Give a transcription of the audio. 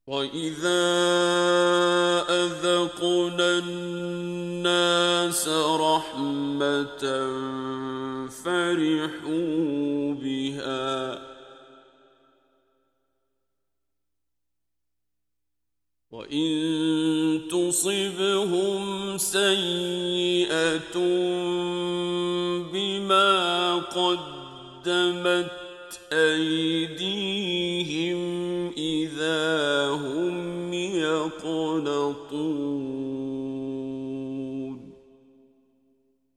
وَإِذَا أَذَقْنَا النَّاسَ رَحْمَةً فَرِحُوا بِهَا وَإِن تُصِبْهُمْ سَيِّئَةٌ بِمَا قَدَّمَتْ أَيْدِيهِمْ إِذَا هُمْ يَقْنَطُونَ